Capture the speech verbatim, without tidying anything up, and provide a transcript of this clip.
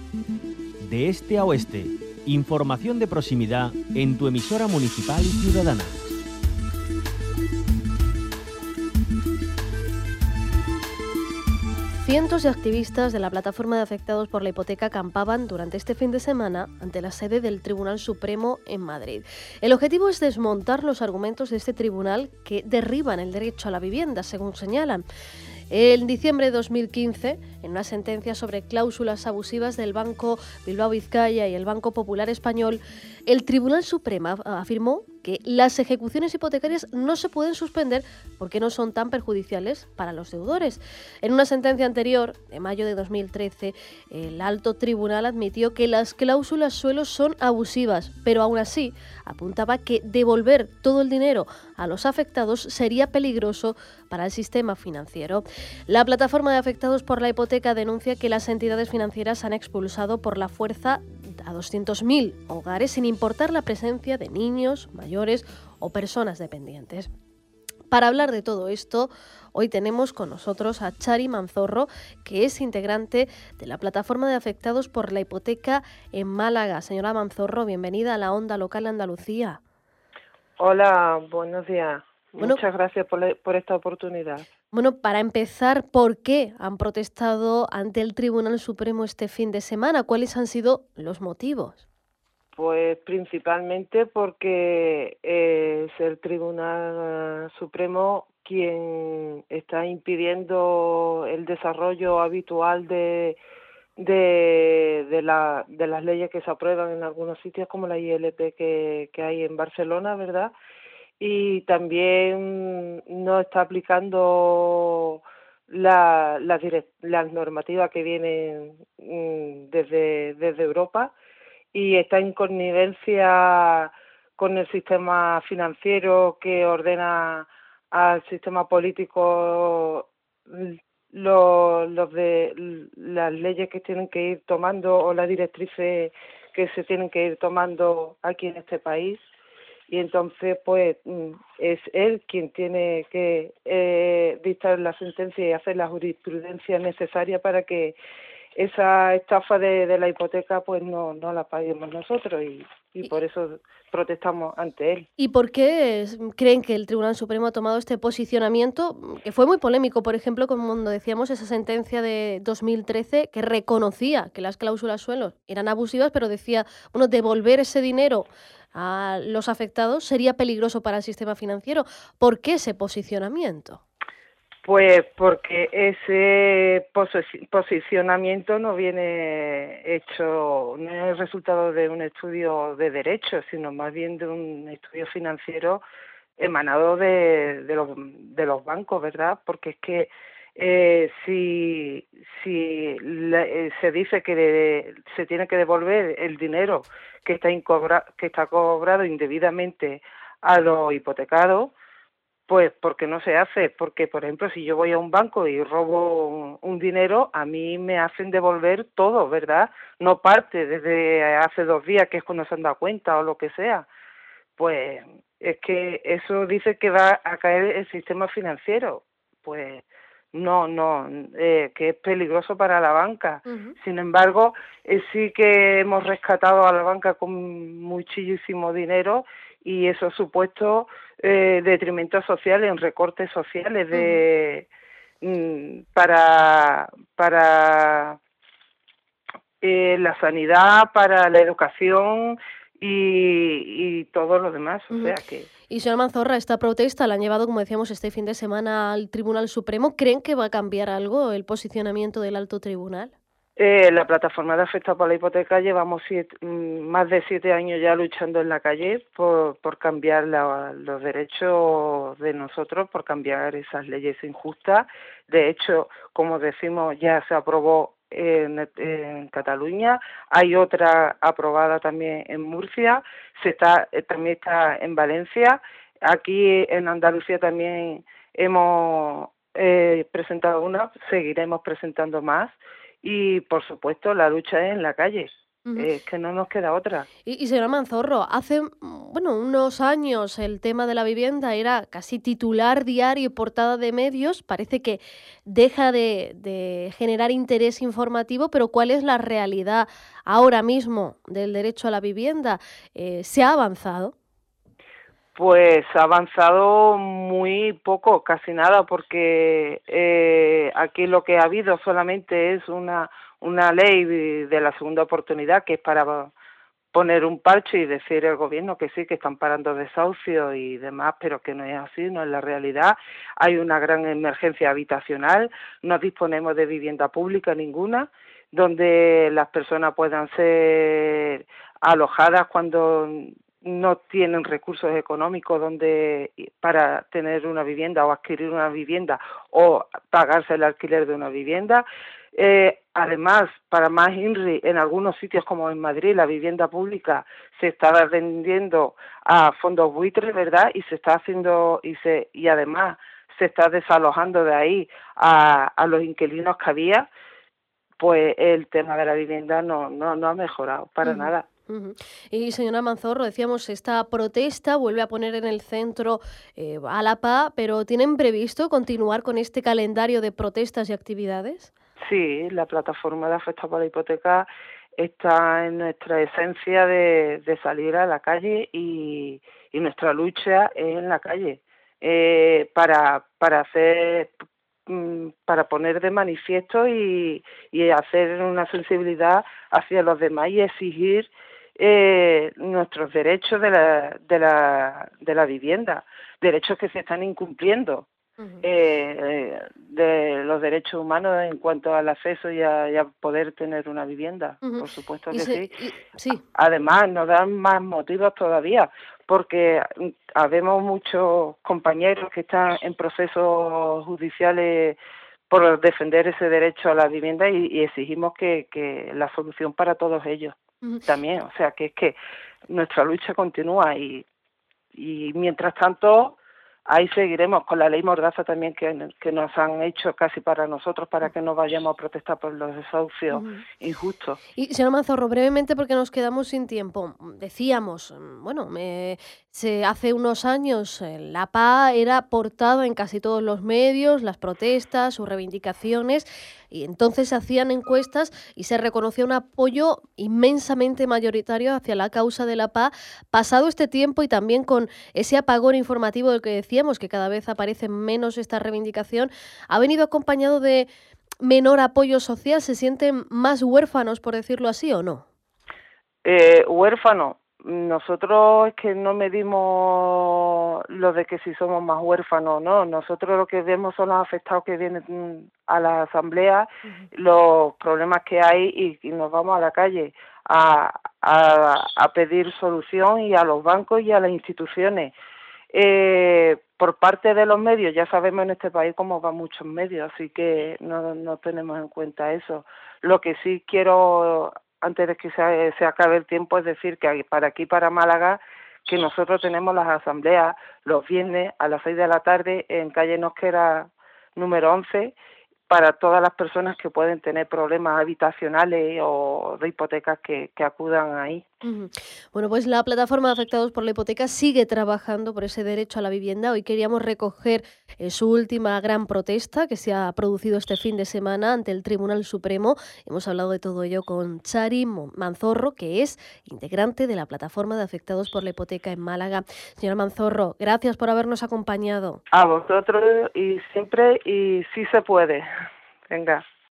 De este a oeste, información de proximidad en tu emisora municipal y ciudadana. Cientos de activistas de la plataforma de afectados por la hipoteca acampaban durante este fin de semana ante la sede del Tribunal Supremo en Madrid. El objetivo es desmontar los argumentos de este tribunal que derriban el derecho a la vivienda, según señalan. En diciembre de dos mil quince, en una sentencia sobre cláusulas abusivas del Banco Bilbao Vizcaya y el Banco Popular Español, el Tribunal Supremo afirmó que las ejecuciones hipotecarias no se pueden suspender porque no son tan perjudiciales para los deudores. En una sentencia anterior, de mayo de dos mil trece, el alto tribunal admitió que las cláusulas suelo son abusivas, pero aún así apuntaba que devolver todo el dinero a los afectados sería peligroso para el sistema financiero. La plataforma de afectados por la hipoteca denuncia que las entidades financieras han expulsado por la fuerza a doscientos mil hogares sin importar la presencia de niños, mayores o personas dependientes. Para hablar de todo esto, hoy tenemos con nosotros a Chari Manzorro, que es integrante de la plataforma de afectados por la hipoteca en Málaga. Señora Manzorro, bienvenida a la Onda Local Andalucía. Hola, buenos días. Bueno, Muchas gracias por, la, por esta oportunidad. Bueno, para empezar, ¿por qué han protestado ante el Tribunal Supremo este fin de semana? ¿Cuáles han sido los motivos? Pues principalmente porque es el Tribunal Supremo quien está impidiendo el desarrollo habitual de de, de, la, de las leyes que se aprueban en algunos sitios, como la I L P que, que hay en Barcelona, ¿verdad? Y también no está aplicando la, la direct, las normativas que vienen mm, desde, desde Europa, y está en connivencia con el sistema financiero que ordena al sistema político los, los de las leyes que tienen que ir tomando o las directrices que se tienen que ir tomando aquí en este país. Y entonces, pues, es él quien tiene que eh, dictar la sentencia y hacer la jurisprudencia necesaria para que esa estafa de, de la hipoteca, pues, no, no la paguemos nosotros, y, y por eso protestamos ante él. ¿Y por qué creen que el Tribunal Supremo ha tomado este posicionamiento, que fue muy polémico, por ejemplo, como decíamos, esa sentencia de dos mil trece que reconocía que las cláusulas suelo eran abusivas, pero decía, bueno, devolver ese dinero a los afectados sería peligroso para el sistema financiero? ¿Por qué ese posicionamiento? Pues porque ese posicionamiento no viene hecho, no es el resultado de un estudio de derecho, sino más bien de un estudio financiero emanado de, de, los, de los bancos, ¿verdad? Porque es que eh, si, si la, eh, se dice que de, se tiene que devolver el dinero que está, incobra, que está cobrado indebidamente a los hipotecados, pues porque no se hace, porque por ejemplo si yo voy a un banco y robo un, un dinero, a mí me hacen devolver todo, ¿verdad? No parte desde hace dos días, que es cuando se han dado cuenta o lo que sea. Pues es que eso dice que va a caer el sistema financiero, pues no, no, eh, que es peligroso para la banca. Uh-huh. Sin embargo, eh, sí que hemos rescatado a la banca con muchísimo dinero, y eso ha supuesto eh, detrimentos sociales, en recortes sociales de uh-huh. mm, para para eh, la sanidad, para la educación y, y todo lo demás, o uh-huh. sea que... Y señora Manzorro, esta protesta la han llevado, como decíamos, este fin de semana al Tribunal Supremo. ¿Creen que va a cambiar algo el posicionamiento del alto tribunal? Eh, la plataforma de afectados por la hipoteca llevamos siete, más de siete años ya luchando en la calle por, por cambiar la, los derechos de nosotros, por cambiar esas leyes injustas. De hecho, como decimos, ya se aprobó en, en Cataluña, hay otra aprobada también en Murcia, se está también está en Valencia. Aquí en Andalucía también hemos eh, presentado una, seguiremos presentando más. Y, por supuesto, la lucha es en la calle. Ujú. Es que no nos queda otra. Y, y señora Manzorro, hace mm, bueno, unos años el tema de la vivienda era casi titular diario y portada de medios. Parece que deja de, de generar interés informativo, pero ¿cuál es la realidad ahora mismo del derecho a la vivienda? Eh, ¿se ha avanzado? Pues ha avanzado muy poco, casi nada, porque eh, aquí lo que ha habido solamente es una, una ley de, de la segunda oportunidad, que es para poner un parche y decir el gobierno que sí, que están parando desahucios y demás, pero que no es así, no es la realidad. Hay una gran emergencia habitacional, no disponemos de vivienda pública ninguna, donde las personas puedan ser alojadas cuando no tienen recursos económicos donde para tener una vivienda o adquirir una vivienda o pagarse el alquiler de una vivienda. Eh, además, para más INRI, en algunos sitios como en Madrid, la vivienda pública se está vendiendo a fondos buitres, ¿verdad? Y se está haciendo, y se y además se está desalojando de ahí a, a los inquilinos que había. Pues el tema de la vivienda no, no, no ha mejorado para Ujú, nada. ujú. Y señora Manzorro, decíamos, esta protesta vuelve a poner en el centro eh, a la P A, pero ¿tienen previsto continuar con este calendario de protestas y actividades? Sí, la plataforma de afectados por la hipoteca está en nuestra esencia de, de salir a la calle y, y nuestra lucha es en la calle eh, para para hacer mm, para poner de manifiesto y, y hacer una sensibilidad hacia los demás y exigir eh, nuestros derechos de la, de la de la vivienda, derechos que se están incumpliendo. Ujú, Eh, de los derechos humanos en cuanto al acceso y a, y a poder tener una vivienda, ujú. por supuesto Y que se, sí. y, sí. Además, nos dan más motivos todavía, porque mm, habemos muchos compañeros que están en procesos judiciales por defender ese derecho a la vivienda y, y exigimos que, que la solución para todos ellos Ujú. también. O sea, que es que nuestra lucha continúa y, y mientras tanto ahí seguiremos con la ley Mordaza también que, que nos han hecho casi para nosotros para que no vayamos a protestar por los desahucios Ujú. injustos. Y señor Manzorro, brevemente porque nos quedamos sin tiempo. Decíamos, mm, bueno, me- se, hace unos años eh, la P A era portada en casi todos los medios, las protestas, sus reivindicaciones, y entonces se hacían encuestas y se reconocía un apoyo inmensamente mayoritario hacia la causa de la P A. Pasado este tiempo y también con ese apagón informativo del que decíamos, que cada vez aparece menos esta reivindicación, ha venido acompañado de menor apoyo social. ¿Se sienten más huérfanos, por decirlo así, o no? Eh, huérfanos, nosotros es que no medimos lo de que si somos más huérfanos, no, nosotros lo que vemos son los afectados que vienen mm, a la asamblea, Ujú, los problemas que hay y, y nos vamos a la calle a, a, a pedir solución y a los bancos y a las instituciones. Eh, por parte de los medios, ya sabemos en este país cómo van muchos medios, así que no, no tenemos en cuenta eso. Lo que sí quiero, antes de que se, se acabe el tiempo, es decir que para aquí, para Málaga, que nosotros tenemos las asambleas los viernes a las seis de la tarde en calle Nosquera número once, para todas las personas que pueden tener problemas habitacionales o de hipotecas que, que acudan ahí. ujú. Bueno, pues la plataforma de afectados por la hipoteca sigue trabajando por ese derecho a la vivienda. Hoy queríamos recoger eh, su última gran protesta que se ha producido este fin de semana ante el Tribunal Supremo. Hemos hablado de todo ello con Chari Mo- Manzorro, que es integrante de la plataforma de afectados por la hipoteca en Málaga. Señora Manzorro, gracias por habernos acompañado. A vosotros y siempre y sí se puede. Venga.